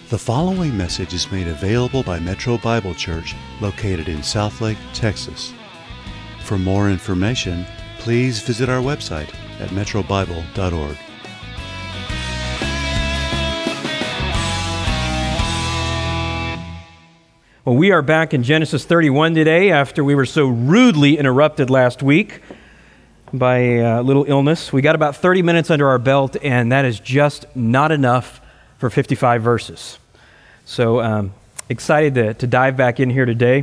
The following message is made available by Metro Bible Church, located in Southlake, Texas. For more information, please visit our website at metrobible.org. Well, we are back in Genesis 31 today after we were so rudely interrupted last week by a little illness. We got about 30 minutes under our belt, and that is just not enough for 55 verses. So excited to dive back in here today.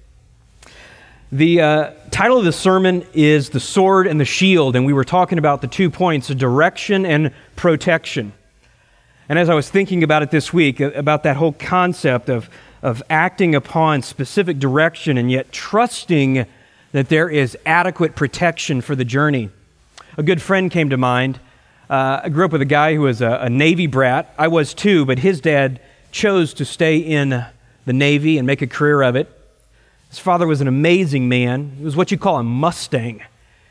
The title of the sermon is The Sword and the Shield, and we were talking about the 2 points of direction and protection. And as I was thinking about it this week, about that whole concept of acting upon specific direction and yet trusting that there is adequate protection for the journey, a good friend came to mind. I grew up with a guy who was a Navy brat. I was too, but his dad chose to stay in the Navy and make a career of it. His father was an amazing man. He was what you call a Mustang.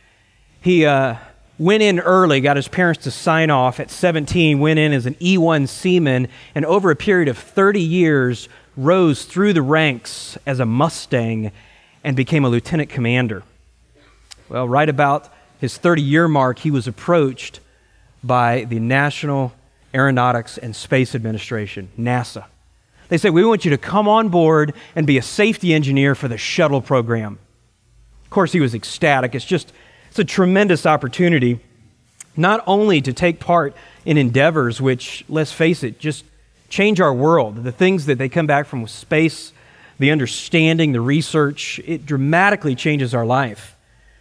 He went in early, got his parents to sign off at 17, went in as an E-1 seaman, and over a period of 30 years rose through the ranks as a Mustang and became a lieutenant commander. Well, right about his 30-year mark, he was approached by the National Aeronautics and Space Administration, NASA. They said, "We want you to come on board and be a safety engineer for the shuttle program." Of course, he was ecstatic. It's a tremendous opportunity, not only to take part in endeavors which, let's face it, just change our world. The things that they come back from space, the understanding, the research, it dramatically changes our life.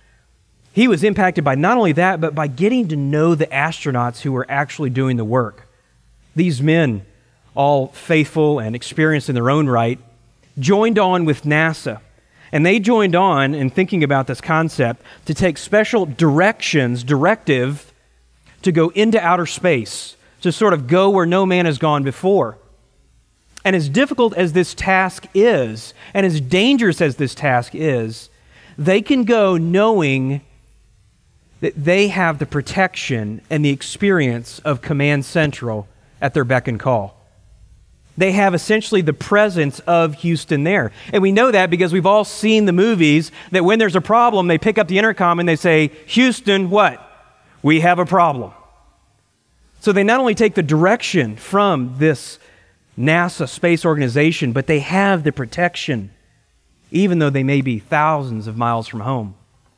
He was impacted by not only that, but by getting to know the astronauts who were actually doing the work. These men, all faithful and experienced in their own right, joined on with NASA. And they joined on in thinking about this concept to take special directive to go into outer space, to sort of go where no man has gone before. And as difficult as this task is, and as dangerous as this task is, they can go knowing that they have the protection and the experience of Command Central at their beck and call. They have essentially the presence of Houston there. And we know that because we've all seen the movies that when there's a problem, they pick up the intercom and they say, "Houston, what? We have a problem." So they not only take the direction from this NASA space organization, but they have the protection, even though they may be thousands of miles from home.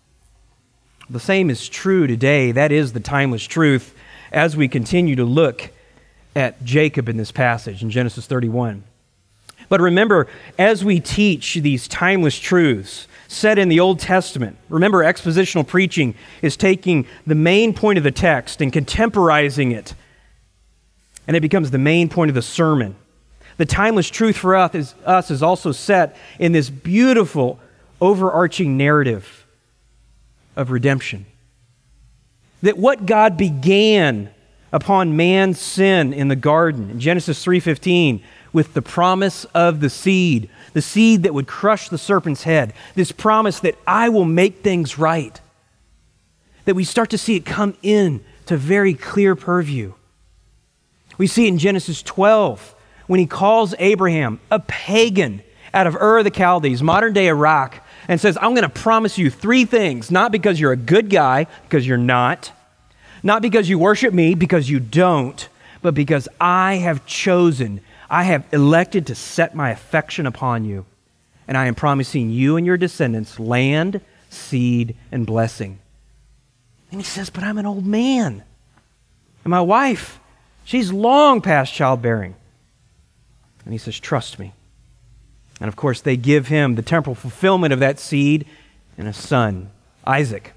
The same is true today. That is the timeless truth as we continue to look at Jacob in this passage in Genesis 31. But remember, as we teach these timeless truths set in the Old Testament, remember expositional preaching is taking the main point of the text and contemporizing it, and it becomes the main point of the sermon. The timeless truth for us is also set in this beautiful overarching narrative of redemption. That what God began upon man's sin in the garden, in Genesis 3:15, with the promise of the seed that would crush the serpent's head, this promise that I will make things right, that we start to see it come in to very clear purview. We see it in Genesis 12, when he calls Abraham, a pagan out of Ur of the Chaldees, modern-day Iraq, and says, "I'm going to promise you 3 things, not because you're a good guy, because you're not because you worship me, because you don't, but because I have elected to set my affection upon you, and I am promising you and your descendants land, seed, and blessing." And he says, "But I'm an old man, and my wife, she's long past childbearing." And he says, "Trust me." And of course, they give him the temporal fulfillment of that seed and a son, Isaac.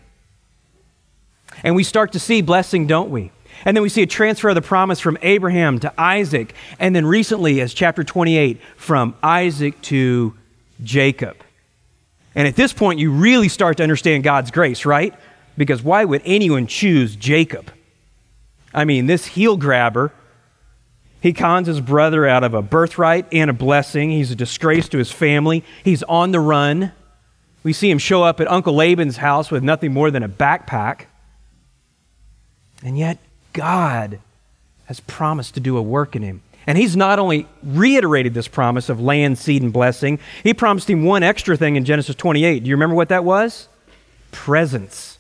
And we start to see blessing, don't we? And then we see a transfer of the promise from Abraham to Isaac, and then recently, as chapter 28, from Isaac to Jacob. And at this point, you really start to understand God's grace, right? Because why would anyone choose Jacob? I mean, this heel grabber, he cons his brother out of a birthright and a blessing. He's a disgrace to his family. He's on the run. We see him show up at Uncle Laban's house with nothing more than a backpack. And yet, God has promised to do a work in him. And he's not only reiterated this promise of land, seed, and blessing, he promised him one extra thing in Genesis 28. Do you remember what that was? Presence.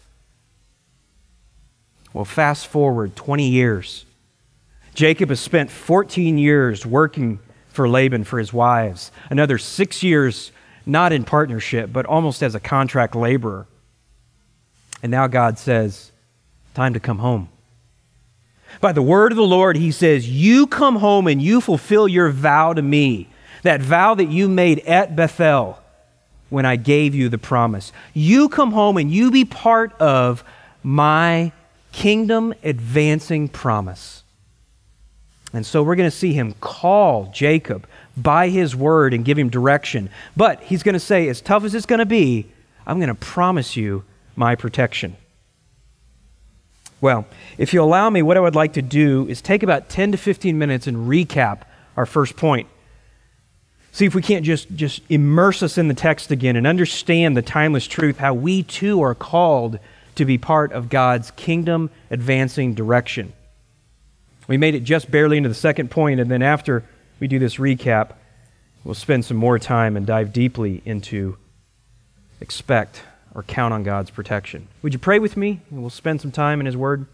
Well, fast forward 20 years. Jacob has spent 14 years working for Laban for his wives. Another 6 years, not in partnership, but almost as a contract laborer. And now God says, time to come home. By the word of the Lord, he says, you come home and you fulfill your vow to me, that vow that you made at Bethel when I gave you the promise. You come home and you be part of my kingdom advancing promise. And so we're going to see him call Jacob by his word and give him direction. But he's going to say, as tough as it's going to be, I'm going to promise you my protection. Well, if you allow me, what I would like to do is take about 10 to 15 minutes and recap our first point. See if we can't just immerse us in the text again and understand the timeless truth, how we too are called to be part of God's kingdom advancing direction. We made it just barely into the second point, and then after we do this recap, we'll spend some more time and dive deeply into expect or count on God's protection. Would you pray with me? And we'll spend some time in His Word.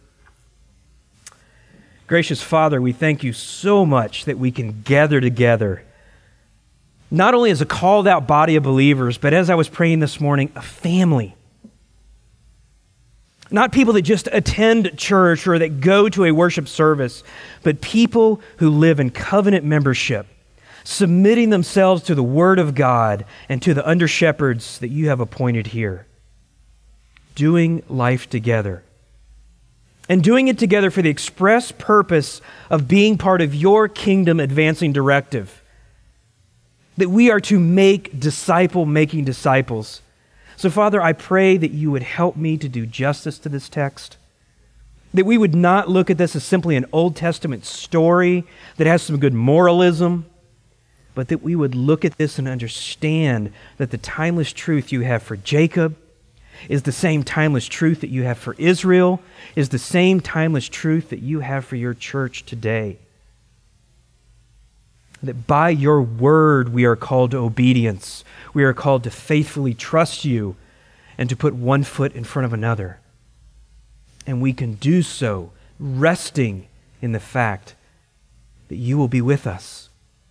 Gracious Father, we thank you so much that we can gather together, not only as a called out body of believers, but as I was praying this morning, a family. Not people that just attend church or that go to a worship service, but people who live in covenant membership, submitting themselves to the Word of God and to the under-shepherds that you have appointed here. Doing life together. And doing it together for the express purpose of being part of your kingdom advancing directive. That we are to make disciple-making disciples. So, Father, I pray that you would help me to do justice to this text. That we would not look at this as simply an Old Testament story that has some good moralism, but that we would look at this and understand that the timeless truth you have for Jacob is the same timeless truth that you have for Israel, is the same timeless truth that you have for your church today. That by your word we are called to obedience. We are called to faithfully trust you and to put one foot in front of another. And we can do so resting in the fact that you will be with us.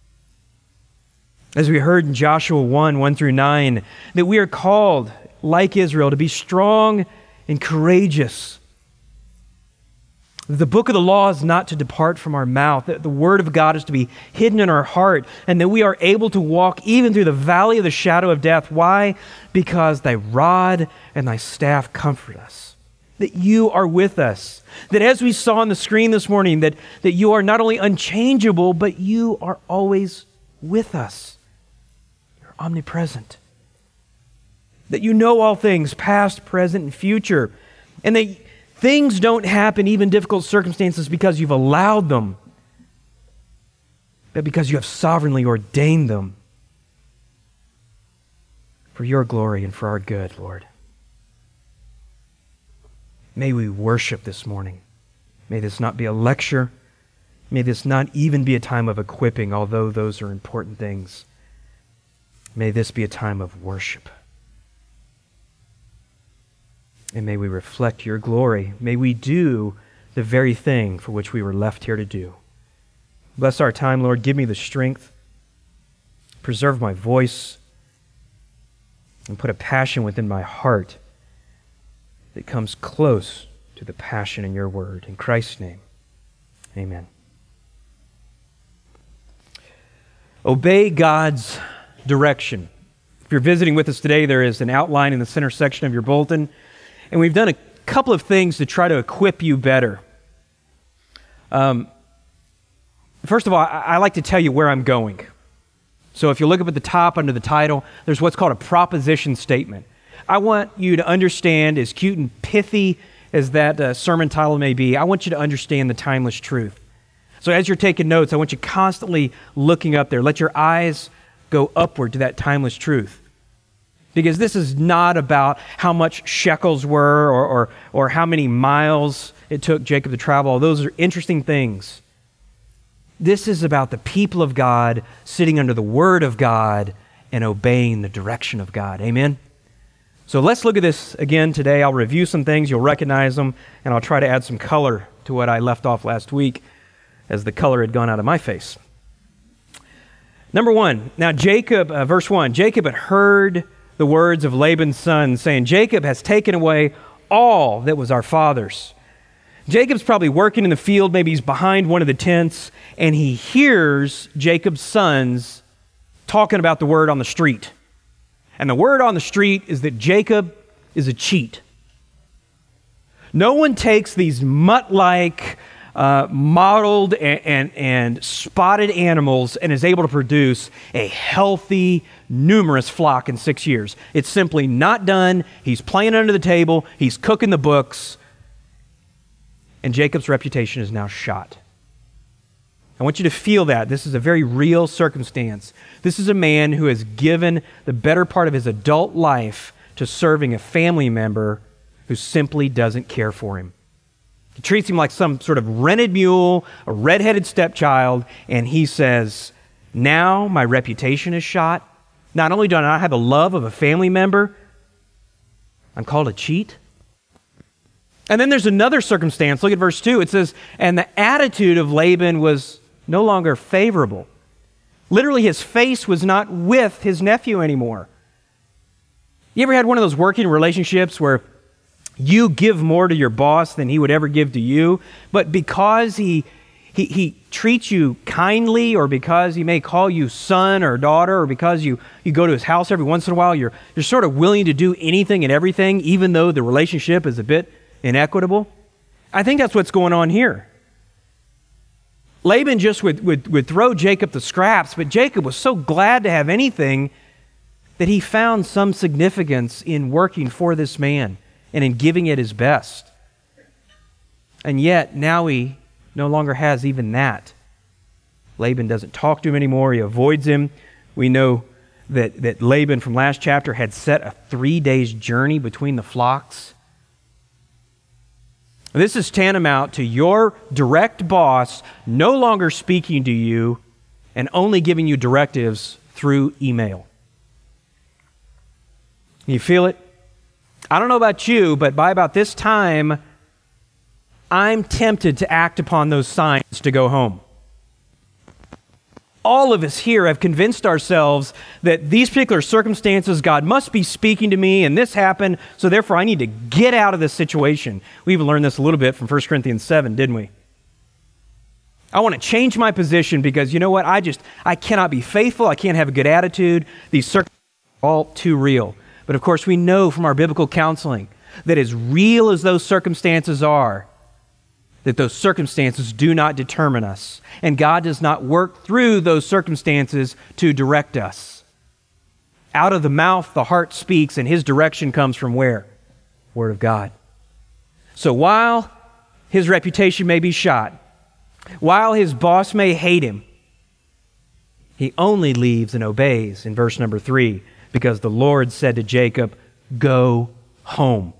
As we heard in Joshua 1 through 9, that we are called, like Israel, to be strong and courageous. The book of the law is not to depart from our mouth. That the word of God is to be hidden in our heart, and that we are able to walk even through the valley of the shadow of death. Why? Because thy rod and thy staff comfort us. That you are with us. That as we saw on the screen this morning, that you are not only unchangeable, but you are always with us. You're omnipresent. That you know all things, past, present, and future. And that things don't happen, even difficult circumstances, because you've allowed them, but because you have sovereignly ordained them for your glory and for our good, Lord. May we worship this morning. May this not be a lecture. May this not even be a time of equipping, although those are important things. May this be a time of worship. And may we reflect your glory. May we do the very thing for which we were left here to do. Bless our time, Lord. Give me the strength. Preserve my voice. And put a passion within my heart that comes close to the passion in your word. In Christ's name, amen. Obey God's direction. If you're visiting with us today, there is an outline in the center section of your bulletin. And we've done a couple of things to try to equip you better. First of all, I like to tell you where I'm going. So if you look up at the top under the title, there's what's called a proposition statement. I want you to understand, as cute and pithy as that sermon title may be, I want you to understand the timeless truth. So as you're taking notes, I want you constantly looking up there. Let your eyes go upward to that timeless truth. Because this is not about how much shekels were or how many miles it took Jacob to travel. Those are interesting things. This is about the people of God sitting under the Word of God and obeying the direction of God. Amen? So let's look at this again today. I'll review some things. You'll recognize them, and I'll try to add some color to what I left off last week as the color had gone out of my face. Number one, now Jacob, verse 1, Jacob had heard the words of Laban's son saying, Jacob has taken away all that was our father's. Jacob's probably working in the field, maybe he's behind one of the tents, and he hears Jacob's sons talking about the word on the street. And the word on the street is that Jacob is a cheat. No one takes these mutt-like, mottled and spotted animals and is able to produce a healthy, numerous flock in 6 years. It's simply not done. He's playing under the table. He's cooking the books. And Jacob's reputation is now shot. I want you to feel that. This is a very real circumstance. This is a man who has given the better part of his adult life to serving a family member who simply doesn't care for him. He treats him like some sort of rented mule, a red-headed stepchild, and he says, now my reputation is shot. Not only do I not have the love of a family member, I'm called a cheat. And then there's another circumstance. Look at verse 2. It says, and the attitude of Laban was no longer favorable. Literally, his face was not with his nephew anymore. You ever had one of those working relationships where you give more to your boss than he would ever give to you, but because he treats you kindly, or because he may call you son or daughter, or because you go to his house every once in a while, you're sort of willing to do anything and everything, even though the relationship is a bit inequitable? I think that's what's going on here. Laban just would throw Jacob the scraps, but Jacob was so glad to have anything that he found some significance in working for this man and in giving it his best. And yet, now he no longer has even that. Laban doesn't talk to him anymore. He avoids him. We know that Laban from last chapter had set a 3 days journey between the flocks. This is tantamount to your direct boss no longer speaking to you and only giving you directives through email. You feel it? I don't know about you, but by about this time, I'm tempted to act upon those signs to go home. All of us here have convinced ourselves that these particular circumstances, God must be speaking to me, and this happened, so therefore I need to get out of this situation. We even learned this a little bit from 1 Corinthians 7, didn't we? I want to change my position because, you know what, I cannot be faithful, I can't have a good attitude. These circumstances are all too real. But of course we know from our biblical counseling that as real as those circumstances are, that those circumstances do not determine us. And God does not work through those circumstances to direct us. Out of the mouth, the heart speaks, and His direction comes from where? Word of God. So while his reputation may be shot, while his boss may hate him, he only leaves and obeys in verse number 3, because the Lord said to Jacob, go home.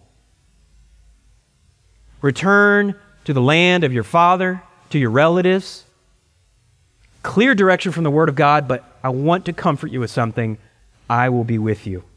Return to the land of your father, to your relatives. Clear direction from the Word of God, but I want to comfort you with something. I will be with you.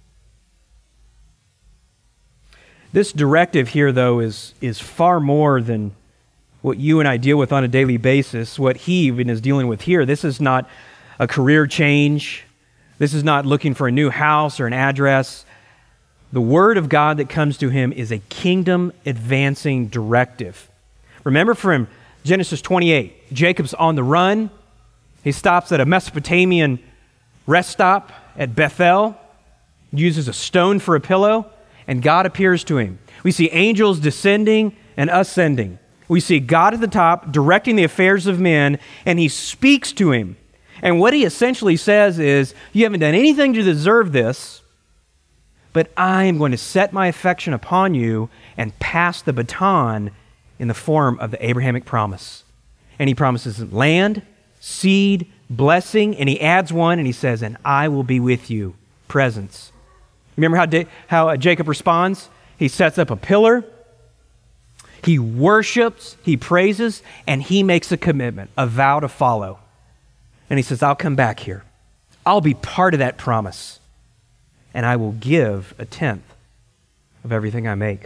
This directive here, though, is far more than what you and I deal with on a daily basis. What he even is dealing with here, this is not a career change. This is not looking for a new house or an address. The Word of God that comes to him is a kingdom-advancing directive. Remember from Genesis 28, Jacob's on the run. He stops at a Mesopotamian rest stop at Bethel, uses a stone for a pillow, and God appears to him. We see angels descending and ascending. We see God at the top directing the affairs of men, and he speaks to him. And what he essentially says is, you haven't done anything to deserve this, but I am going to set my affection upon you and pass the baton in the form of the Abrahamic promise. And he promises land, seed, blessing, and he adds one, and he says, and I will be with you, presence. Remember how Jacob responds? He sets up a pillar. He worships, he praises, and he makes a commitment, a vow to follow. And he says, I'll come back here. I'll be part of that promise. And I will give a tenth of everything I make.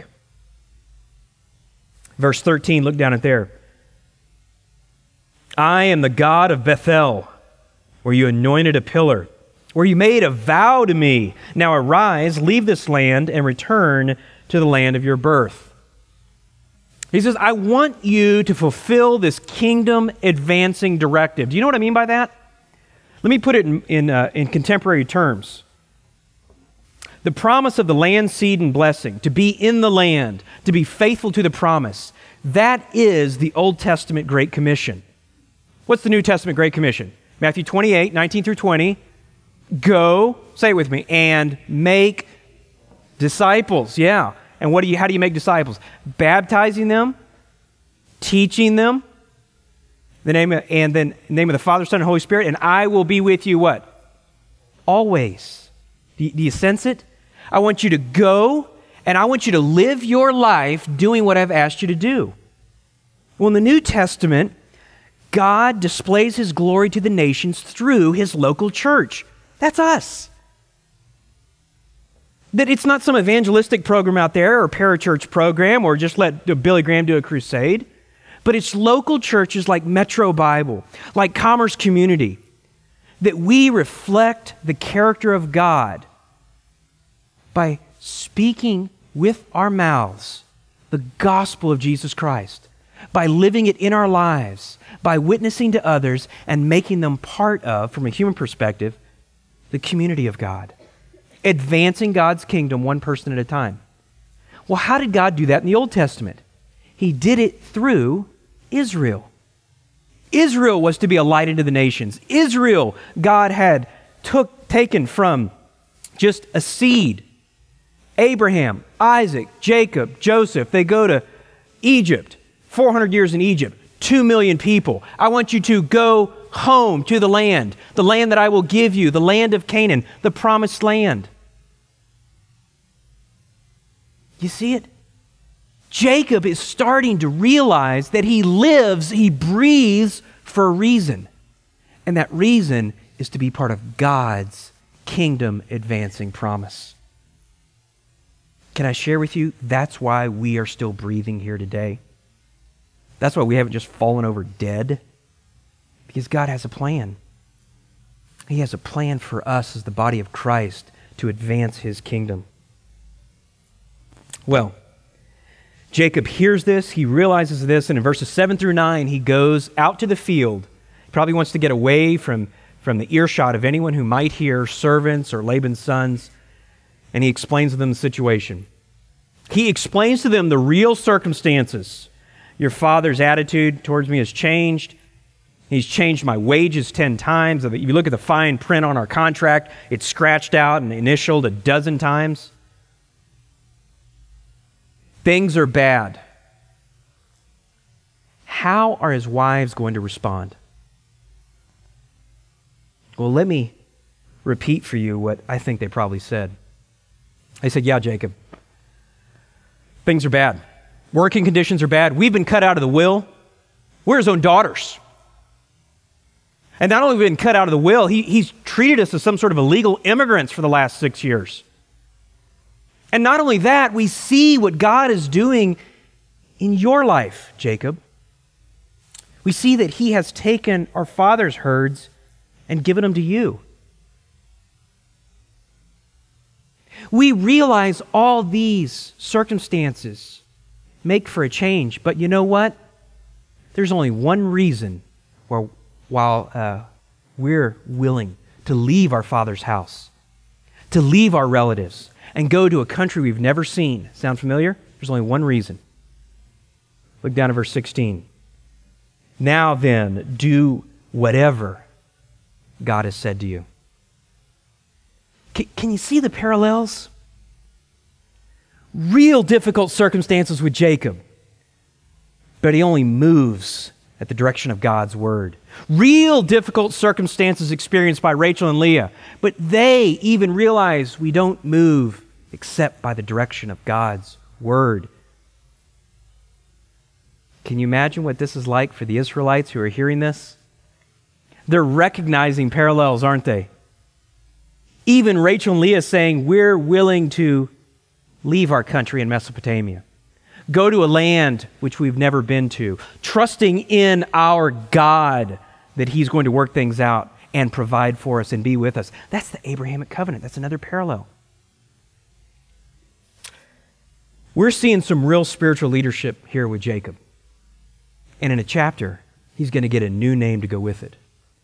Verse 13, look down at there. I am the God of Bethel, where you anointed a pillar, where you made a vow to me. Now arise, leave this land, and return to the land of your birth. He says, I want you to fulfill this kingdom advancing directive. Do you know what I mean by that? Let me put it in contemporary terms. The promise of the land, seed, and blessing, to be in the land, to be faithful to the promise, that is the Old Testament Great Commission. What's the New Testament Great Commission? Matthew 28, 19 through 20. Go, say it with me, and make disciples. Yeah. And how do you make disciples? Baptizing them, teaching them, in the name of the Father, Son, and Holy Spirit, and I will be with you what? Always. Do you sense it? I want you to go, and I want you to live your life doing what I've asked you to do. Well, in the New Testament, God displays his glory to the nations through his local church. That's us. That it's not some evangelistic program out there or parachurch program or just let Billy Graham do a crusade, but it's local churches like Metro Bible, like Commerce Community, that we reflect the character of God by speaking with our mouths the gospel of Jesus Christ, by living it in our lives, by witnessing to others and making them part of, from a human perspective, the community of God. Advancing God's kingdom one person at a time. Well, how did God do that in the Old Testament? He did it through Israel. Israel was to be a light into the nations. Israel, God had taken from just a seed. Abraham, Isaac, Jacob, Joseph, they go to Egypt, 400 years in Egypt, 2 million people. I want you to go home to the land that I will give you, the land of Canaan, the promised land. You see it? Jacob is starting to realize that he lives, he breathes for a reason. And that reason is to be part of God's kingdom advancing promise. Can I share with you? That's why we are still breathing here today. That's why we haven't just fallen over dead. Because God has a plan. He has a plan for us as the body of Christ to advance his kingdom. Well, Jacob hears this, he realizes this, and in verses 7 through 9, he goes out to the field. He probably wants to get away from the earshot of anyone who might hear, servants or Laban's sons, and he explains to them the situation. He explains to them the real circumstances. Your father's attitude towards me has changed. He's changed my wages 10 times. If you look at the fine print on our contract, it's scratched out and initialed a dozen times. Things are bad. How are his wives going to respond? Well, let me repeat for you what I think they probably said. They said, yeah, Jacob, things are bad. Working conditions are bad. We've been cut out of the will. We're his own daughters. And not only have we been cut out of the will, he's treated us as some sort of illegal immigrants for the last 6 years. And not only that, we see what God is doing in your life, Jacob. We see that he has taken our father's herds and given them to you. We realize all these circumstances make for a change, but you know what? There's only one reason why we're willing to leave our father's house, to leave our relatives, and go to a country we've never seen. Sound familiar? There's only one reason. Look down at verse 16. Now then, do whatever God has said to you. Can you see the parallels? Real difficult circumstances with Jacob, but he only moves at the direction of God's word. Real difficult circumstances experienced by Rachel and Leah, but they even realize we don't move except by the direction of God's word. Can you imagine what this is like for the Israelites who are hearing this? They're recognizing parallels, aren't they? Even Rachel and Leah saying, we're willing to leave our country in Mesopotamia, go to a land which we've never been to, trusting in our God that He's going to work things out and provide for us and be with us. That's the Abrahamic covenant. That's another parallel. We're seeing some real spiritual leadership here with Jacob. And in a chapter, he's going to get a new name to go with it.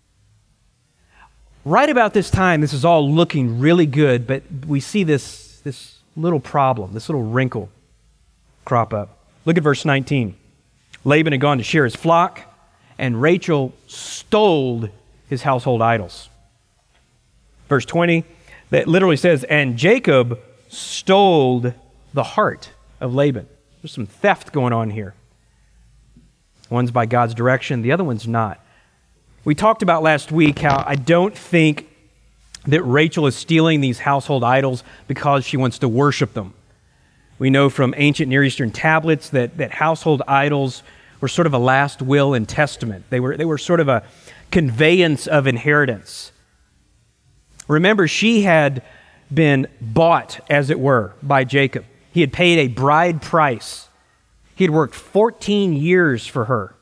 Right about this time, this is all looking really good, but we see this little problem, this little wrinkle crop up. Look at verse 19. Laban had gone to shear his flock, and Rachel stole his household idols. Verse 20, that literally says, and Jacob stole the heart of Laban. There's some theft going on here. One's by God's direction, the other one's not. We talked about last week how I don't think that Rachel is stealing these household idols because she wants to worship them. We know from ancient Near Eastern tablets that household idols were sort of a last will and testament. They were sort of a conveyance of inheritance. Remember, she had been bought, as it were, by Jacob. He had paid a bride price. He had worked 14 years for her.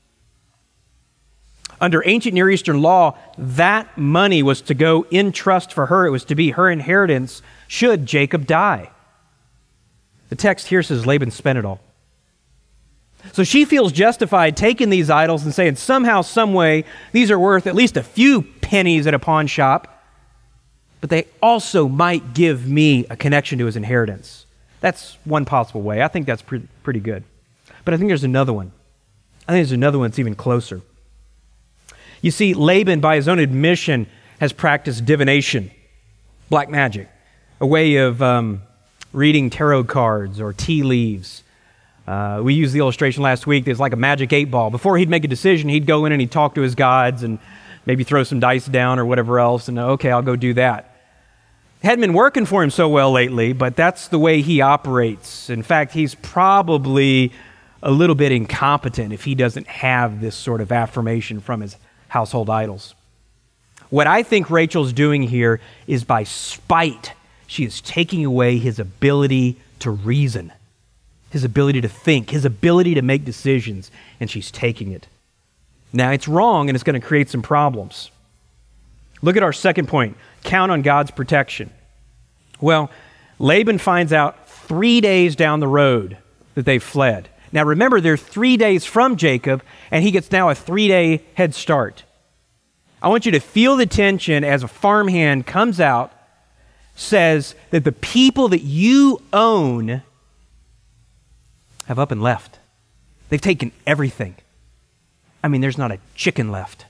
Under ancient Near Eastern law, that money was to go in trust for her. It was to be her inheritance should Jacob die. The text here says Laban spent it all. So she feels justified taking these idols and saying somehow, some way, these are worth at least a few pennies at a pawn shop, but they also might give me a connection to his inheritance. That's one possible way. I think that's pretty good. But I think there's another one. I think there's another one that's even closer. You see, Laban, by his own admission, has practiced divination, black magic, a way of reading tarot cards or tea leaves. We used the illustration last week. There's like a magic 8-ball. Before he'd make a decision, he'd go in and he'd talk to his gods and maybe throw some dice down or whatever else, and okay, I'll go do that. It hadn't been working for him so well lately, but that's the way he operates. In fact, he's probably a little bit incompetent if he doesn't have this sort of affirmation from his household idols. What I think Rachel's doing here is by spite, she is taking away his ability to reason, his ability to think, his ability to make decisions, and she's taking it. Now, it's wrong, and it's going to create some problems. Look at our second point. Count on God's protection. Well, Laban finds out 3 days down the road that they've fled. Now, remember, they're 3 days from Jacob, and he gets now a 3-day head start. I want you to feel the tension as a farmhand comes out, says that the people that you own have up and left. They've taken everything. I mean, there's not a chicken left.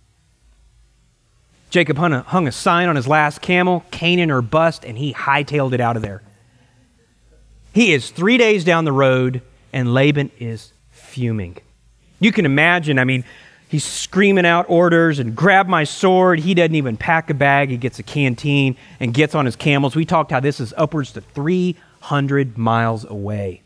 Jacob hung a sign on his last camel, Canaan or bust, and he hightailed it out of there. He is 3 days down the road, and Laban is fuming. You can imagine, I mean, he's screaming out orders and grab my sword. He doesn't even pack a bag. He gets a canteen and gets on his camels. We talked how this is upwards to 300 miles away.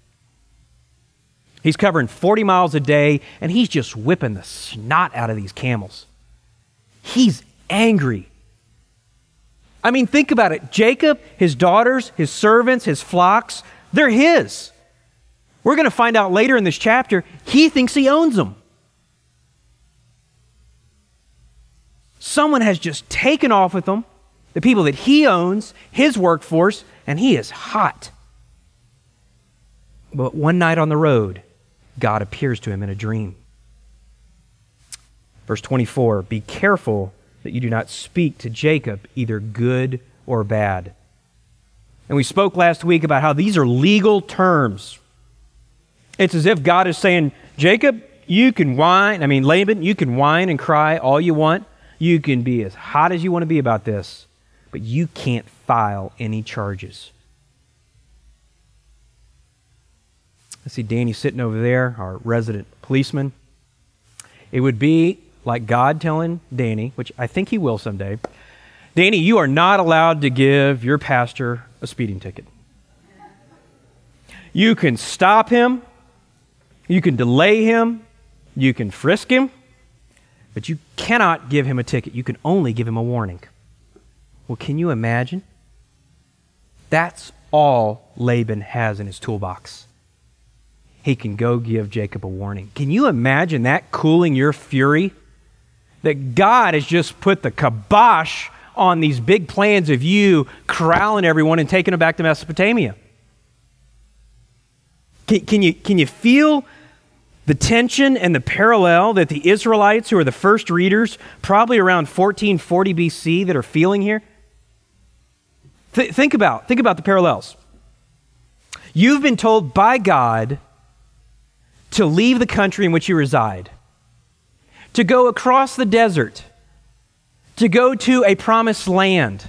He's covering 40 miles a day, and he's just whipping the snot out of these camels. He's angry. I mean, think about it. Jacob, his daughters, his servants, his flocks, they're his. We're going to find out later in this chapter, he thinks he owns them. Someone has just taken off with them, the people that he owns, his workforce, and he is hot. But one night on the road, God appears to him in a dream. Verse 24, be careful that you do not speak to Jacob either good or bad. And we spoke last week about how these are legal terms. It's as if God is saying, Jacob, you can whine. I mean, Laban, you can whine and cry all you want. You can be as hot as you want to be about this, but you can't file any charges. I see Danny sitting over there, our resident policeman. It would be like God telling Danny, which I think he will someday, Danny, you are not allowed to give your pastor a speeding ticket. You can stop him. You can delay him, you can frisk him, but you cannot give him a ticket. You can only give him a warning. Well, can you imagine? That's all Laban has in his toolbox. He can go give Jacob a warning. Can you imagine that cooling your fury? That God has just put the kibosh on these big plans of you corralling everyone and taking them back to Mesopotamia. Can you feel the tension and the parallel that the Israelites, who are the first readers, probably around 1440 BC, that are feeling here? Think about the parallels. You've been told by God to leave the country in which you reside, to go across the desert, to go to a promised land.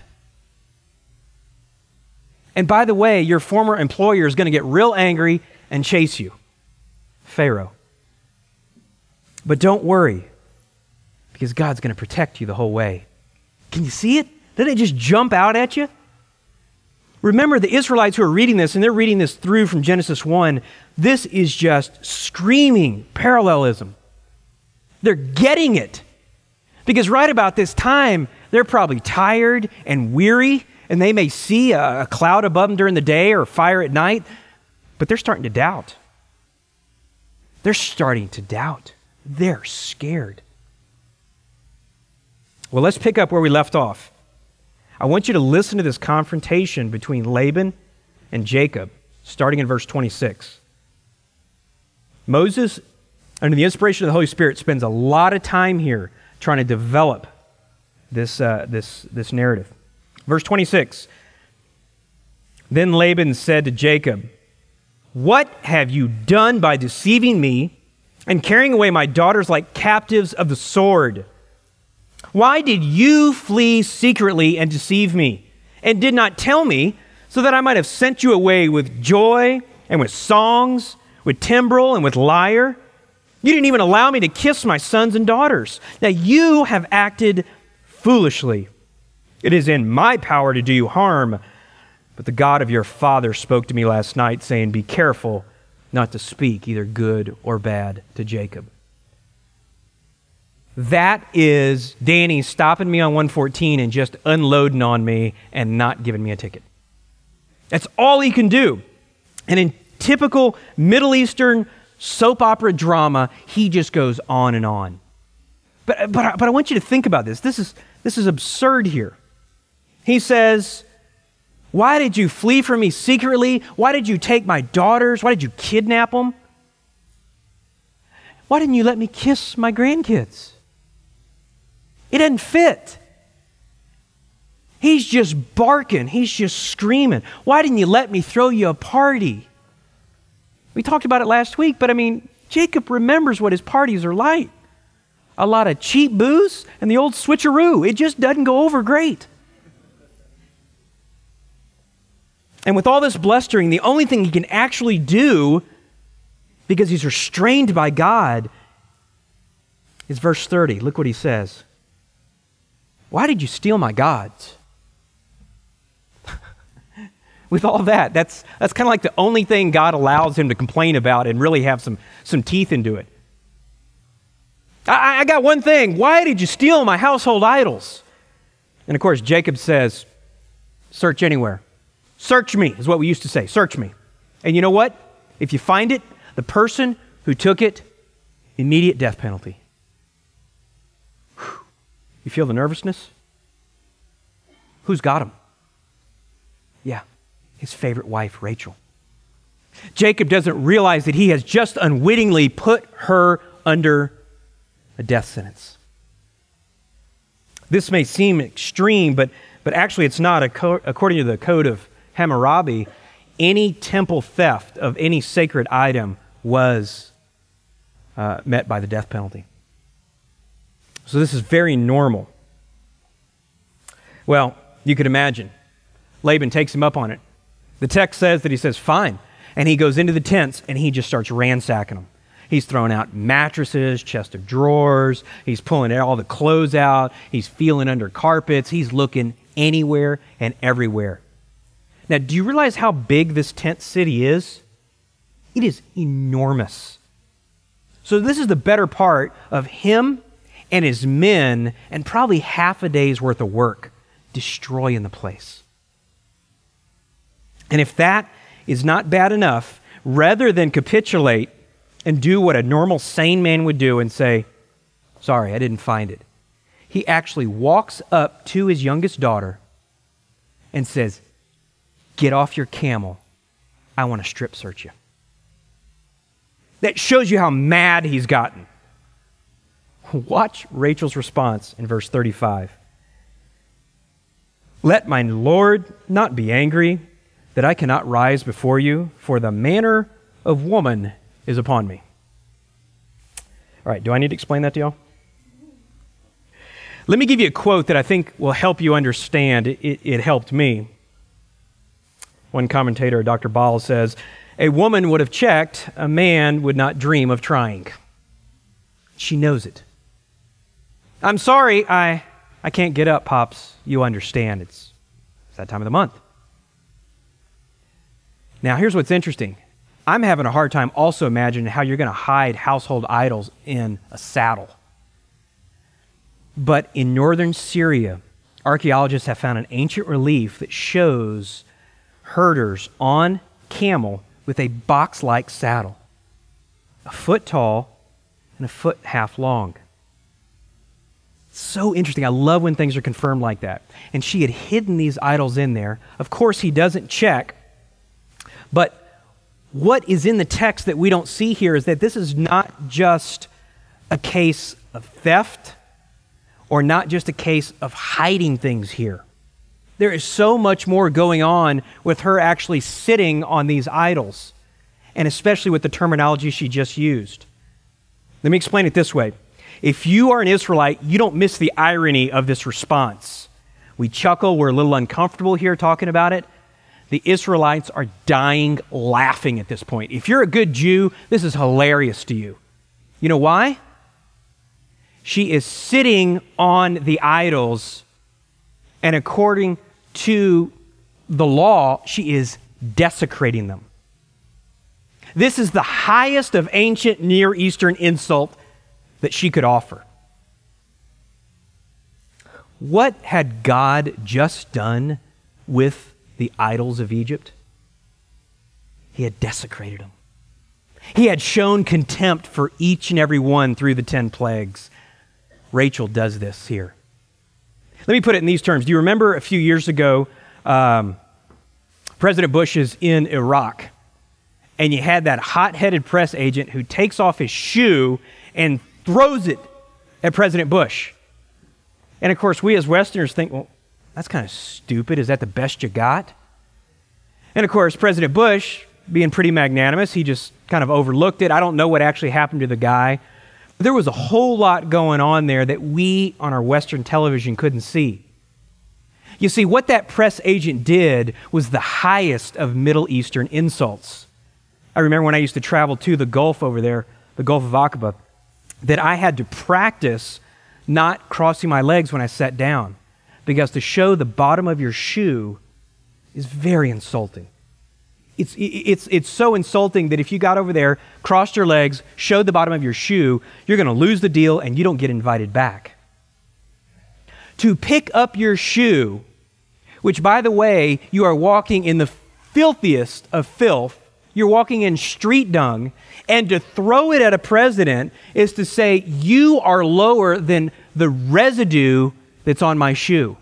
And by the way, your former employer is going to get real angry and chase you. Pharaoh. But don't worry, because God's going to protect you the whole way. Can you see it? Didn't it just jump out at you? Remember, the Israelites who are reading this, and they're reading this through from Genesis 1, this is just screaming parallelism. They're getting it. Because right about this time, they're probably tired and weary, and they may see a cloud above them during the day or fire at night, but they're starting to doubt. They're starting to doubt. They're scared. Well, let's pick up where we left off. I want you to listen to this confrontation between Laban and Jacob, starting in verse 26. Moses, under the inspiration of the Holy Spirit, spends a lot of time here trying to develop this narrative. Verse 26, then Laban said to Jacob, "What have you done by deceiving me and carrying away my daughters like captives of the sword? Why did you flee secretly and deceive me, and did not tell me, so that I might have sent you away with joy and with songs, with timbrel and with lyre? You didn't even allow me to kiss my sons and daughters. Now you have acted foolishly. It is in my power to do you harm, but the God of your father spoke to me last night, saying, 'Be careful not to speak either good or bad to Jacob.'" That is Danny stopping me on 114 and just unloading on me and not giving me a ticket. That's all he can do. And in typical Middle Eastern soap opera drama, he just goes on and on. But I want you to think about this. This is absurd here. He says, "Why did you flee from me secretly? Why did you take my daughters? Why did you kidnap them? Why didn't you let me kiss my grandkids?" It doesn't fit. He's just barking. He's just screaming. "Why didn't you let me throw you a party?" We talked about it last week, but Jacob remembers what his parties are like. A lot of cheap booze and the old switcheroo. It just doesn't go over great. And with all this blustering, the only thing he can actually do, because he's restrained by God, is verse 30. Look what he says. "Why did you steal my gods?" With all that, that's kind of like the only thing God allows him to complain about and really have some teeth into it. I got one thing. Why did you steal my household idols? And of course, Jacob says, "Search anywhere. Search me," is what we used to say. Search me. And you know what? If you find it, the person who took it, immediate death penalty. Whew. You feel the nervousness? Who's got him? Yeah, his favorite wife, Rachel. Jacob doesn't realize that he has just unwittingly put her under a death sentence. This may seem extreme, but actually it's not. According to the Code of Hammurabi, any temple theft of any sacred item was met by the death penalty. So this is very normal. Well, you could imagine. Laban takes him up on it. The text says that he says, "Fine." And he goes into the tents and he just starts ransacking them. He's throwing out mattresses, chest of drawers. He's pulling all the clothes out. He's feeling under carpets. He's looking anywhere and everywhere. Now, do you realize how big this tent city is? It is enormous. So this is the better part of him and his men and probably half a day's worth of work destroying the place. And if that is not bad enough, rather than capitulate and do what a normal sane man would do and say, sorry, I didn't find it, he actually walks up to his youngest daughter and says, get off your camel. I want to strip search you. That shows you how mad he's gotten. Watch Rachel's response in verse 35. Let my Lord not be angry that I cannot rise before you, for the manner of woman is upon me. All right, do I need to explain that to y'all? Let me give you a quote that I think will help you understand. It helped me. One commentator, Dr. Ball, says, a woman would have checked, a man would not dream of trying. She knows it. I'm sorry, I can't get up, Pops. You understand. It's that time of the month. Now, here's what's interesting. I'm having a hard time also imagining how you're going to hide household idols in a saddle. But in northern Syria, archaeologists have found an ancient relief that shows herders on camel with a box-like saddle, a foot tall and a foot half long. So interesting. I love when things are confirmed like that. And she had hidden these idols in there. Of course, he doesn't check. But what is in the text that we don't see here is that this is not just a case of theft or not just a case of hiding things here. There is so much more going on with her actually sitting on these idols, and especially with the terminology she just used. Let me explain it this way. If you are an Israelite, you don't miss the irony of this response. We chuckle, we're a little uncomfortable here talking about it. The Israelites are dying laughing at this point. If you're a good Jew, this is hilarious to you. You know why? She is sitting on the idols, and according to the law, she is desecrating them. This is the highest of ancient Near Eastern insult that she could offer. What had God just done with the idols of Egypt? He had desecrated them. He had shown contempt for each and every one through the 10 plagues. Rachel does this here. Let me put it in these terms. Do you remember a few years ago, President Bush is in Iraq, and you had that hot-headed press agent who takes off his shoe and throws it at President Bush. And of course, we as Westerners think, well, that's kind of stupid. Is that the best you got? And of course, President Bush, being pretty magnanimous, he just kind of overlooked it. I don't know what actually happened to the guy. There was a whole lot going on there that we on our Western television couldn't see. You see, what that press agent did was the highest of Middle Eastern insults. I remember when I used to travel to the Gulf over there, the Gulf of Aqaba, that I had to practice not crossing my legs when I sat down, because to show the bottom of your shoe is very insulting. It's so insulting that if you got over there, crossed your legs, showed the bottom of your shoe, you're going to lose the deal and you don't get invited back. To pick up your shoe, which, by the way, you are walking in the filthiest of filth, you're walking in street dung, and to throw it at a president is to say, you are lower than the residue that's on my shoe.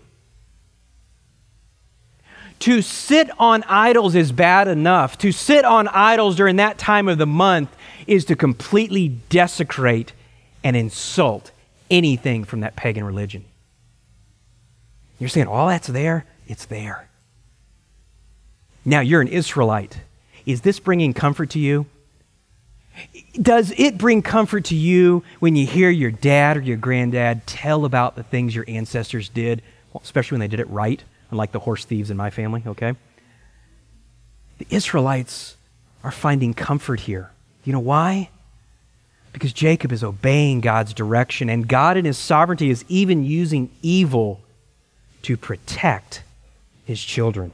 To sit on idols is bad enough. To sit on idols during that time of the month is to completely desecrate and insult anything from that pagan religion. You're saying, all that's there? It's there. Now, you're an Israelite. Is this bringing comfort to you? Does it bring comfort to you when you hear your dad or your granddad tell about the things your ancestors did, well, especially when they did it right, unlike the horse thieves in my family, okay? The Israelites are finding comfort here. You know why? Because Jacob is obeying God's direction, and God in his sovereignty is even using evil to protect his children.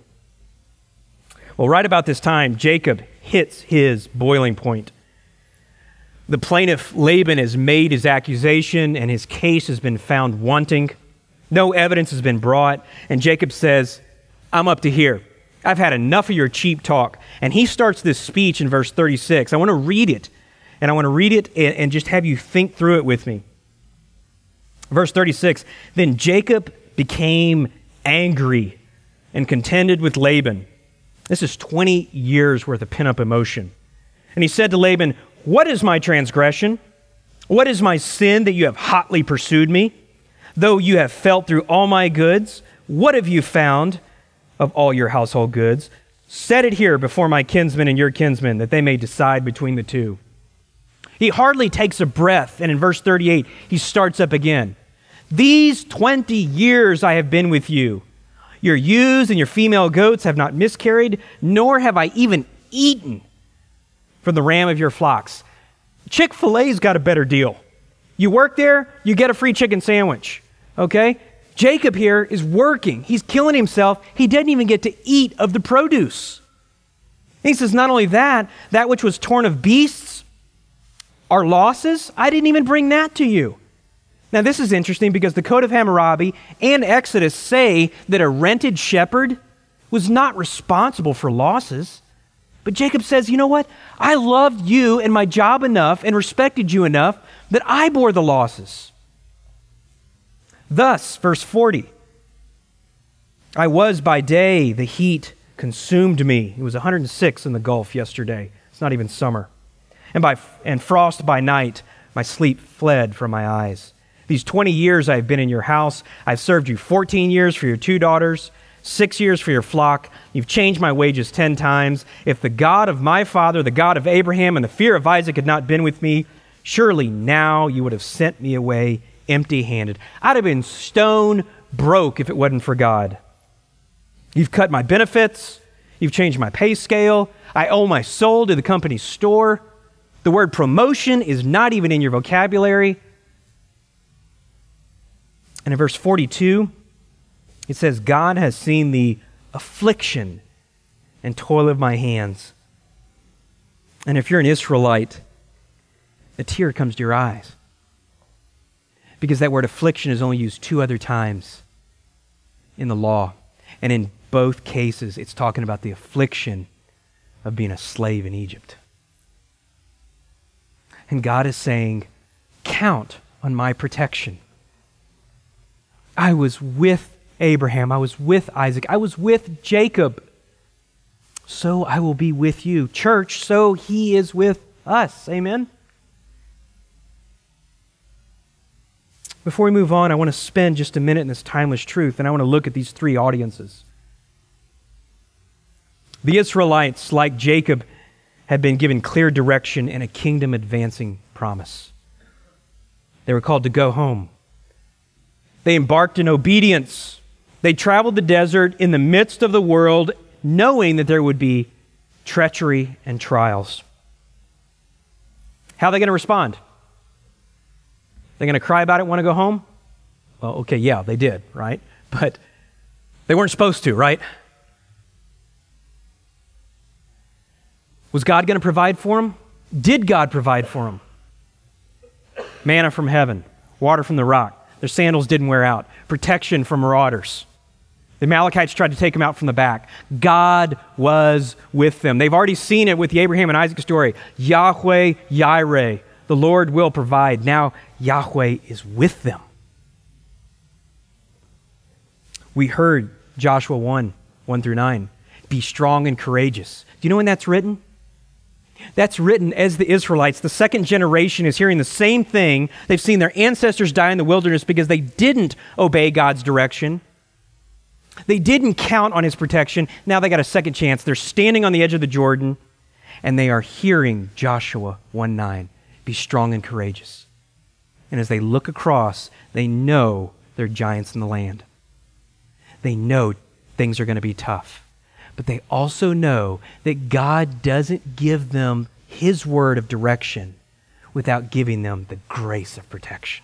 Well, right about this time, Jacob hits his boiling point. The plaintiff, Laban, has made his accusation and his case has been found wanting. No evidence has been brought. And Jacob says, I'm up to here. I've had enough of your cheap talk. And he starts this speech in verse 36. I want to read it. And I want to read it and just have you think through it with me. Verse 36, then Jacob became angry and contended with Laban. This is 20 years worth of pent-up emotion. And he said to Laban, what is my transgression? What is my sin that you have hotly pursued me? Though you have felt through all my goods, what have you found of all your household goods? Set it here before my kinsmen and your kinsmen, that they may decide between the two. He hardly takes a breath, and in verse 38, he starts up again. These 20 years I have been with you. Your ewes and your female goats have not miscarried, nor have I even eaten from the ram of your flocks. Chick-fil-A's got a better deal. You work there, you get a free chicken sandwich, okay? Jacob here is working. He's killing himself. He doesn't even get to eat of the produce. And he says, not only that which was torn of beasts are losses. I didn't even bring that to you. Now, this is interesting because the Code of Hammurabi and Exodus say that a rented shepherd was not responsible for losses. But Jacob says, you know what? I loved you and my job enough and respected you enough that I bore the losses. Thus, verse 40, I was by day, the heat consumed me. It was 106 in the Gulf yesterday. It's not even summer. And frost by night, my sleep fled from my eyes. These 20 years I've been in your house. I've served you 14 years for your 2 daughters, 6 years for your flock. You've changed my wages 10 times. If the God of my father, the God of Abraham, and the fear of Isaac had not been with me, surely now you would have sent me away empty-handed. I'd have been stone broke if it wasn't for God. You've cut my benefits. You've changed my pay scale. I owe my soul to the company's store. The word promotion is not even in your vocabulary. And in verse 42, it says, God has seen the affliction and toil of my hands. And if you're an Israelite, a tear comes to your eyes. Because that word affliction is only used 2 other times in the law. And in both cases, it's talking about the affliction of being a slave in Egypt. And God is saying, count on my protection. I was with Abraham. I was with Isaac. I was with Jacob. So I will be with you. Church, so he is with us. Amen? Before we move on, I want to spend just a minute in this timeless truth, and I want to look at these 3 audiences. The Israelites, like Jacob, had been given clear direction and a kingdom-advancing promise. They were called to go home. They embarked in obedience. They traveled the desert in the midst of the world, knowing that there would be treachery and trials. How are they going to respond? They're going to cry about it, want to go home? Well, okay, yeah, they did, right? But they weren't supposed to, right? Was God going to provide for them? Did God provide for them? Manna from heaven, water from the rock. Their sandals didn't wear out. Protection from marauders. The Amalekites tried to take them out from the back. God was with them. They've already seen it with the Abraham and Isaac story. Yahweh Yireh, the Lord will provide. Now Yahweh is with them. We heard Joshua 1:1-9. Be strong and courageous. Do you know when that's written? That's written as the Israelites. The second generation is hearing the same thing. They've seen their ancestors die in the wilderness because they didn't obey God's direction. They didn't count on his protection. Now they got a second chance. They're standing on the edge of the Jordan, and they are hearing Joshua 1:9. Be strong and courageous. And as they look across, they know they're giants in the land. They know things are going to be tough. But they also know that God doesn't give them his word of direction without giving them the grace of protection.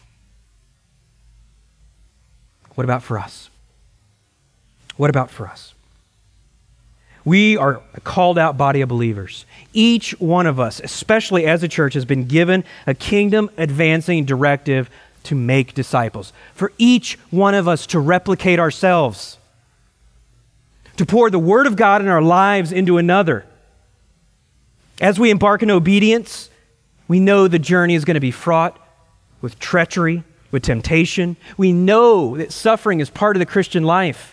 What about for us? What about for us? We are a called out body of believers. Each one of us, especially as a church, has been given a kingdom advancing directive to make disciples. For each one of us to replicate ourselves, to pour the Word of God in our lives into another. As we embark in obedience, we know the journey is going to be fraught with treachery, with temptation. We know that suffering is part of the Christian life.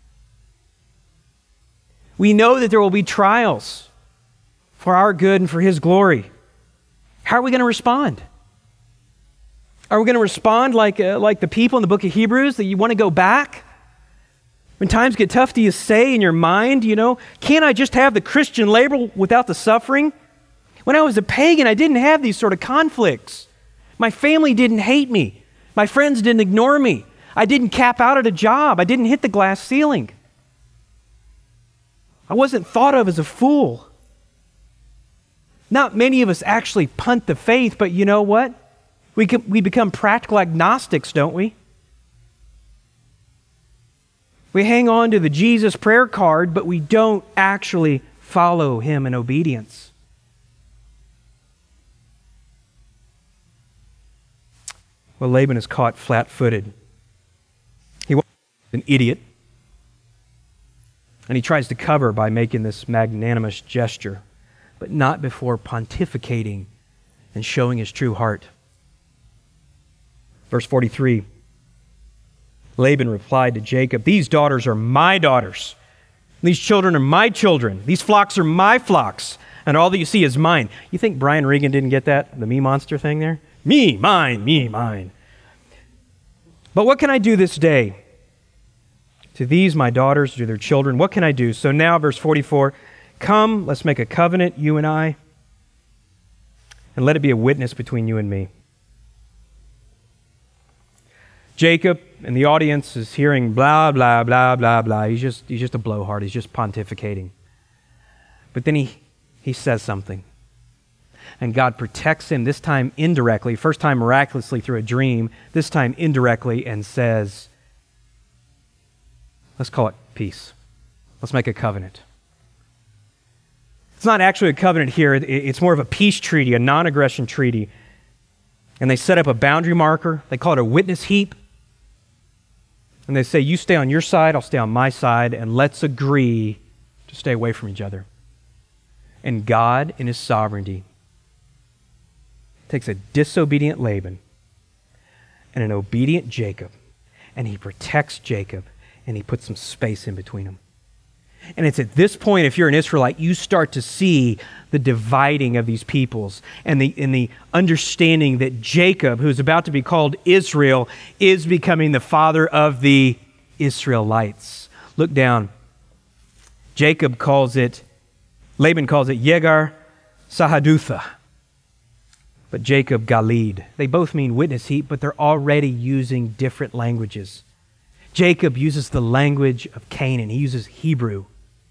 We know that there will be trials for our good and for His glory. How are we going to respond? Are we going to respond like the people in the book of Hebrews, that you want to go back? When times get tough, do you say in your mind, can't I just have the Christian label without the suffering? When I was a pagan, I didn't have these sort of conflicts. My family didn't hate me. My friends didn't ignore me. I didn't cap out at a job. I didn't hit the glass ceiling. I wasn't thought of as a fool. Not many of us actually punt the faith, but you know what? We become practical agnostics, don't we? We hang on to the Jesus prayer card, but we don't actually follow Him in obedience. Well, Laban is caught flat-footed. He was an idiot. And he tries to cover by making this magnanimous gesture, but not before pontificating and showing his true heart. Verse 43, Laban replied to Jacob, "These daughters are my daughters. These children are my children. These flocks are my flocks. And all that you see is mine." You think Brian Regan didn't get that? The me monster thing there? Me, mine, me, mine. "But what can I do this day? To these my daughters, to their children, what can I do?" So now, verse 44, "Come, let's make a covenant, you and I, and let it be a witness between you and me." Jacob and the audience is hearing blah, blah, blah, blah, blah. He's just a blowhard. He's just pontificating. But then he says something. And God protects him, this time indirectly, first time miraculously through a dream, this time indirectly, and says, let's call it peace. Let's make a covenant. It's not actually a covenant here. It's more of a peace treaty, a non-aggression treaty. And they set up a boundary marker. They call it a witness heap. And they say, you stay on your side, I'll stay on my side, and let's agree to stay away from each other. And God, in His sovereignty, takes a disobedient Laban and an obedient Jacob, and He protects Jacob, and He puts some space in between them. And it's at this point, if you're an Israelite, you start to see the dividing of these peoples and the understanding that Jacob, who's about to be called Israel, is becoming the father of the Israelites. Look down. Laban calls it Yegar Sahadutha, but Jacob Galid. They both mean witness heap, but they're already using different languages. Jacob uses the language of Canaan. He uses Hebrew.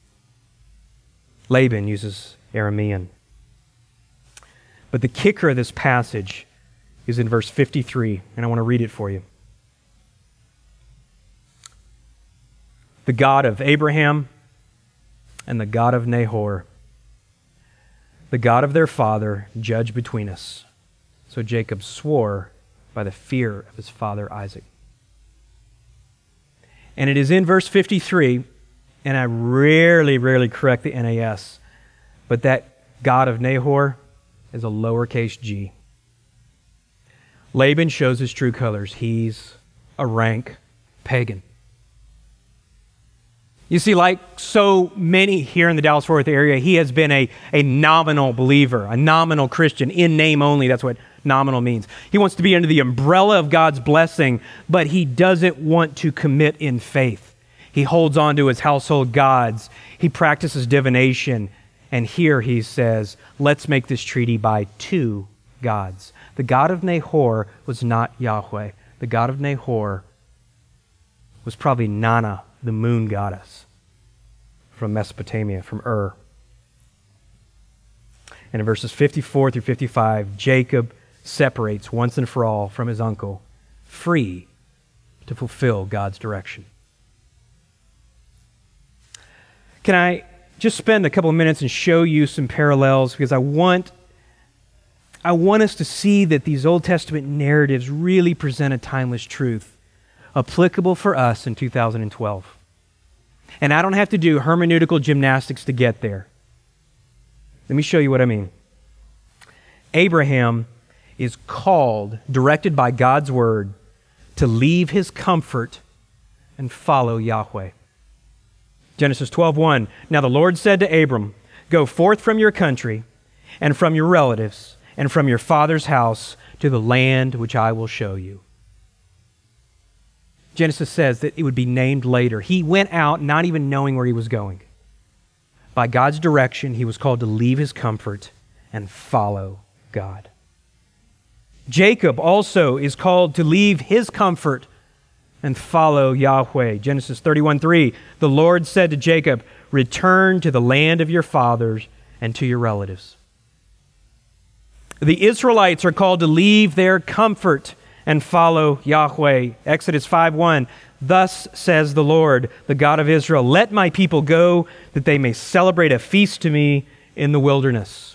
Laban uses Aramean. But the kicker of this passage is in verse 53, and I want to read it for you. "The God of Abraham and the God of Nahor, the God of their father, judge between us." So Jacob swore by the fear of his father Isaac. And it is in verse 53, and I rarely correct the NAS, but that God of Nahor is a lowercase g. Laban shows his true colors. He's a rank pagan. You see, like so many here in the Dallas-Fort Worth area, he has been a nominal believer, a nominal Christian, in name only. That's what nominal means. He wants to be under the umbrella of God's blessing, but he doesn't want to commit in faith. He holds on to his household gods. He practices divination. And here he says, let's make this treaty by two gods. The God of Nahor was not Yahweh. The God of Nahor was probably Nana, the moon goddess from Mesopotamia, from Ur. And in verses 54 through 55, Jacob separates once and for all from his uncle, free to fulfill God's direction. Can I just spend a couple of minutes and show you some parallels, because I want us to see that these Old Testament narratives really present a timeless truth applicable for us in 2012. And I don't have to do hermeneutical gymnastics to get there. Let me show you what I mean. Abraham is called, directed by God's word, to leave his comfort and follow Yahweh. Genesis 12:1. Now the Lord said to Abram, "Go forth from your country and from your relatives and from your father's house to the land which I will show you." Genesis says that it would be named later. He went out not even knowing where he was going. By God's direction, he was called to leave his comfort and follow God. Jacob also is called to leave his comfort and follow Yahweh. Genesis 31:3, the Lord said to Jacob, "Return to the land of your fathers and to your relatives." The Israelites are called to leave their comfort and follow Yahweh. Exodus 5:1, thus says the Lord, the God of Israel, "Let my people go, that they may celebrate a feast to me in the wilderness."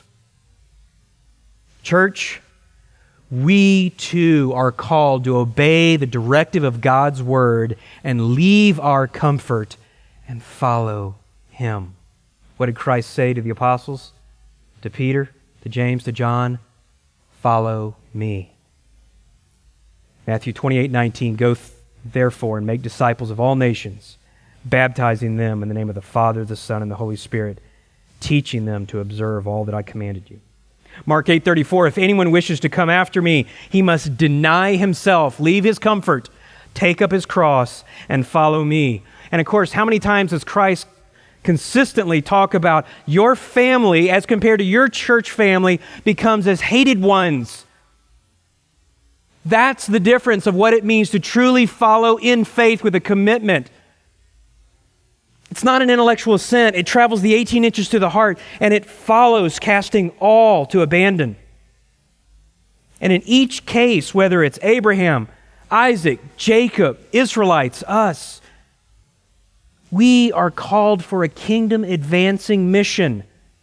Church, we too are called to obey the directive of God's word and leave our comfort and follow Him. What did Christ say to the apostles? To Peter, to James, to John? Follow me. Matthew 28:19, go therefore and make disciples of all nations, baptizing them in the name of the Father, the Son, and the Holy Spirit, teaching them to observe all that I commanded you. Mark 8:34, if anyone wishes to come after me, he must deny himself, leave his comfort, take up his cross, and follow me. And of course, how many times does Christ consistently talk about your family as compared to your church family becomes as hated ones? That's the difference of what it means to truly follow in faith with a commitment. It's not an intellectual assent. It travels the 18 inches to the heart, and it follows, casting all to abandon. And in each case, whether it's Abraham, Isaac, Jacob, Israelites, us, we are called for a kingdom-advancing mission.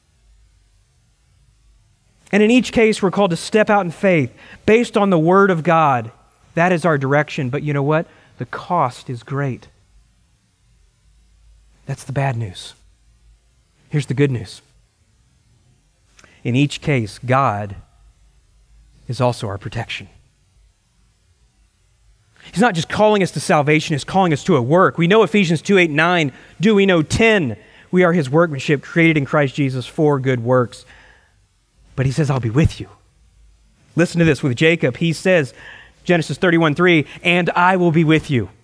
And in each case, we're called to step out in faith based on the Word of God. That is our direction. But you know what? The cost is great. That's the bad news. Here's the good news. In each case, God is also our protection. He's not just calling us to salvation, He's calling us to a work. We know Ephesians 2:8-9. Do we know 10? We are His workmanship, created in Christ Jesus for good works. But He says, I'll be with you. Listen to this with Jacob. He says, Genesis 31:3, and I will be with you.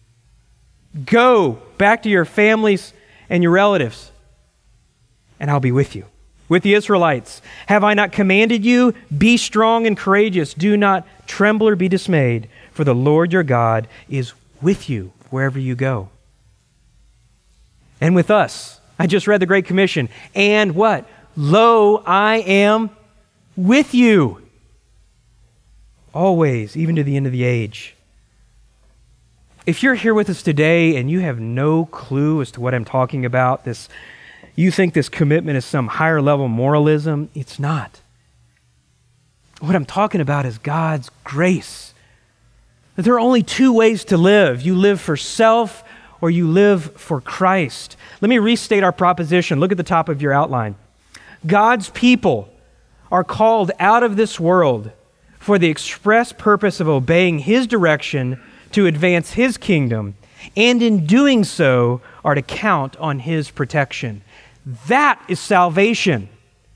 Go back to your families and your relatives, and I'll be with you. With the Israelites, have I not commanded you? Be strong and courageous. Do not tremble or be dismayed, for the Lord your God is with you wherever you go. And with us, I just read the Great Commission. And what? Lo, I am with you always, even to the end of the age. If you're here with us today and you have no clue as to what I'm talking about, you think this commitment is some higher level moralism, it's not. What I'm talking about is God's grace. That there are only two ways to live. You live for self or you live for Christ. Let me restate our proposition. Look at the top of your outline. God's people are called out of this world for the express purpose of obeying His direction to advance His kingdom, and in doing so are to count on His protection. That is salvation.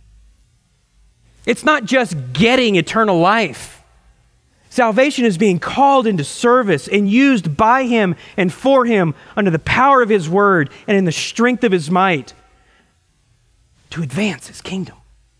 It's not just getting eternal life. Salvation is being called into service and used by Him and for Him under the power of His word and in the strength of His might to advance His kingdom.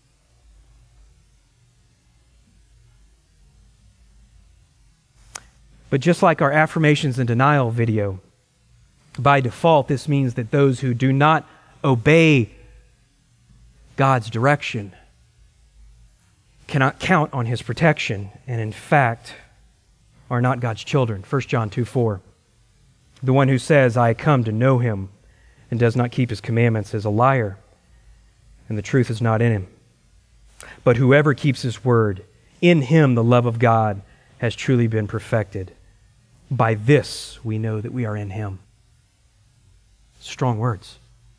But just like our affirmations and denial video, by default, this means that those who do not obey God's direction cannot count on His protection, and in fact, are not God's children. 1 John 2:4. The one who says, I come to know Him, and does not keep his commandments is a liar, and the truth is not in him. But whoever keeps his word, in him the love of God has truly been perfected. By this we know that we are in him. Strong words.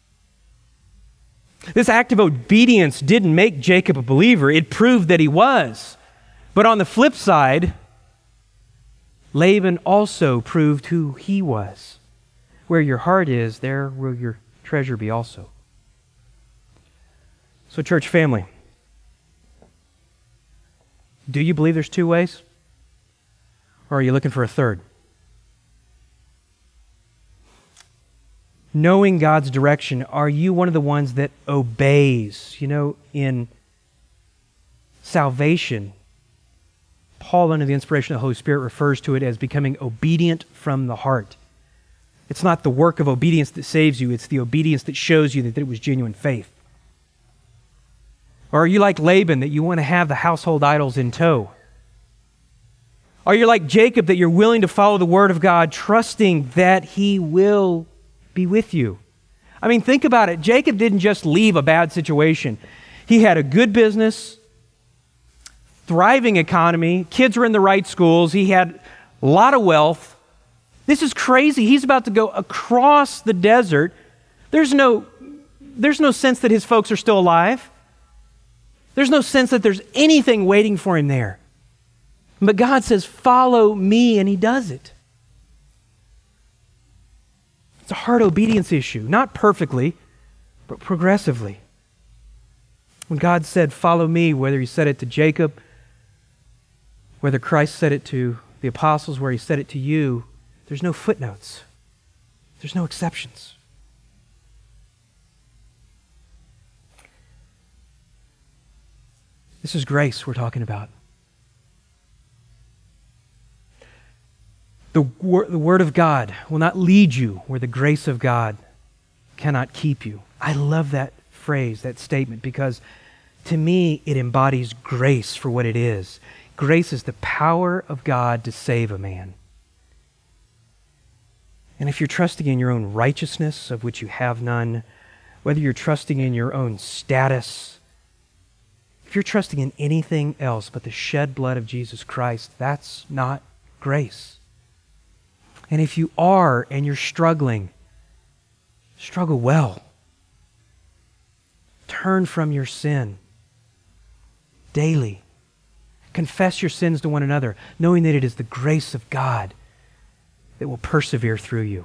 This act of obedience didn't make Jacob a believer. It proved that he was. But on the flip side, Laban also proved who he was. Where your heart is, there will your treasure be also. So, church family, do you believe there's two ways? Or are you looking for a third? Knowing God's direction, are you one of the ones that obeys? You know, in salvation, Paul, under the inspiration of the Holy Spirit, refers to it as becoming obedient from the heart. It's not the work of obedience that saves you, it's the obedience that shows you that it was genuine faith. Or are you like Laban, that you want to have the household idols in tow? Are you like Jacob, that you're willing to follow the word of God, trusting that he will be with you? I mean, think about it. Jacob didn't just leave a bad situation. He had a good business, thriving economy, kids were in the right schools, he had a lot of wealth. This is crazy. He's about to go across the desert. There's no sense that his folks are still alive. There's no sense that there's anything waiting for him there. But God says, follow me, and he does it. It's a hard obedience issue, not perfectly, but progressively. When God said, follow me, whether he said it to Jacob, whether Christ said it to the apostles, where he said it to you, there's no footnotes. There's no exceptions. This is grace we're talking about. The Word of God will not lead you where the grace of God cannot keep you. I love that phrase, that statement, because to me it embodies grace for what it is. Grace is the power of God to save a man. And if you're trusting in your own righteousness, of which you have none, whether you're trusting in your own status, if you're trusting in anything else but the shed blood of Jesus Christ, that's not grace. And if you are and you're struggling, struggle well. Turn from your sin daily. Confess your sins to one another, knowing that it is the grace of God that will persevere through you.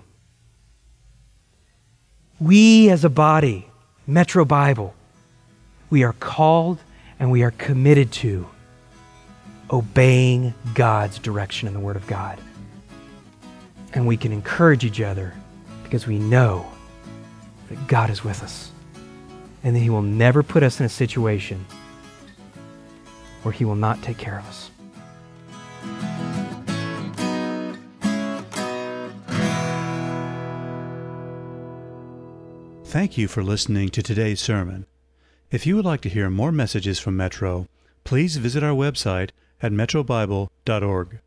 We as a body, Metro Bible, we are called and we are committed to obeying God's direction in the Word of God. And we can encourage each other because we know that God is with us and that he will never put us in a situation where he will not take care of us. Thank you for listening to today's sermon. If you would like to hear more messages from Metro, please visit our website at metrobible.org.